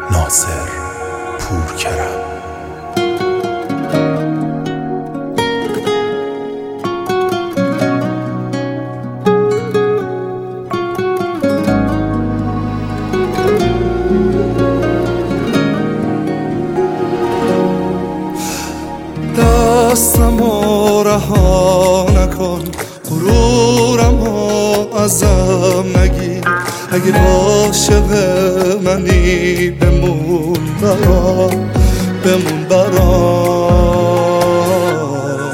ناصر پورکرم. دستمو رها نکن، غرورمو ازم نگیر. اگه عاشق منی بمون برام، بمون برام.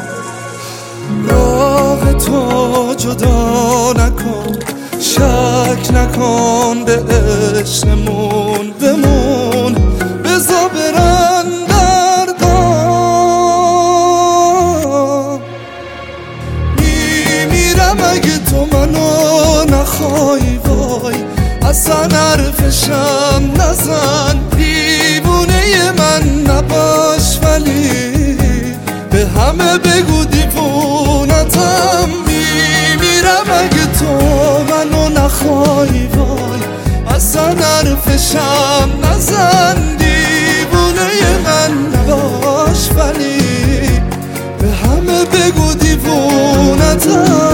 راه تو جدا نکن، شک نکن به عشقمون. بمون بذار برن اگه تو منو نخوای وای، اصلا حرفشم نزن. دیوونه من نباش ولی به همه بگو دیوونتم. میمیرم اگه تو منو نخوای وای، اصلا حرفشم نزن. دیوونه من نباش ولی به همه بگو دیوونتم.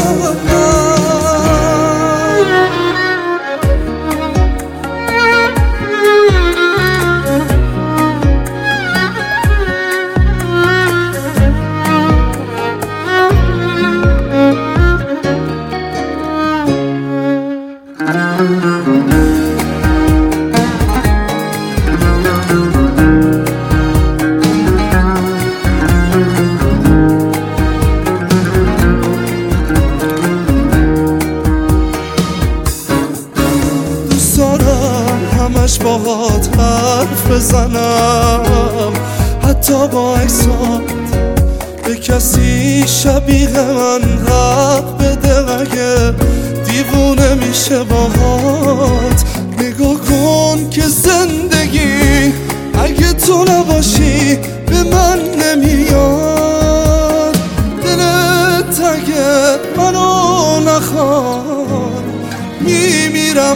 همش باهات حرف بزنم، حتی با عکسات به کسی شبیه من حق بده. اگه دیوونه میشه باهات نگاه کن که زندگی اگه تو نباشی به من نمیاد. دلت اگه منو نخواد میمیرم.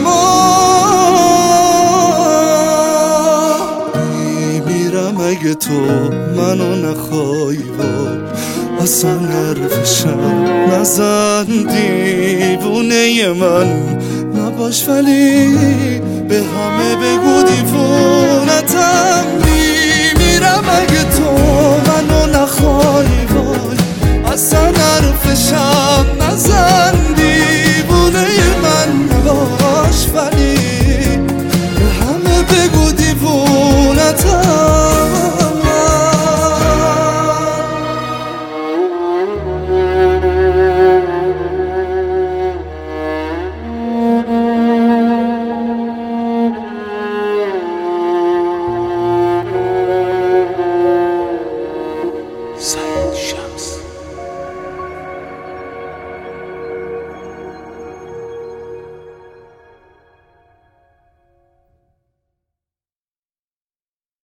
اگه تو منو نخوای وای، اصلا حرفشم نزن. دیوونه من نباش ولی